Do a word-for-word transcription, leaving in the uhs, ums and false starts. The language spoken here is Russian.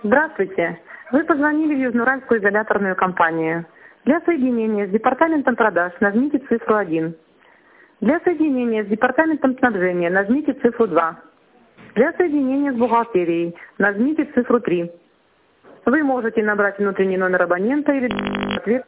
Здравствуйте. Вы позвонили в Южноуральскую изоляторную компанию. Для соединения с департаментом продаж нажмите цифру один. Для соединения с департаментом снабжения нажмите цифру два. Для соединения с бухгалтерией нажмите цифру три. Вы можете набрать внутренний номер абонента или ответ.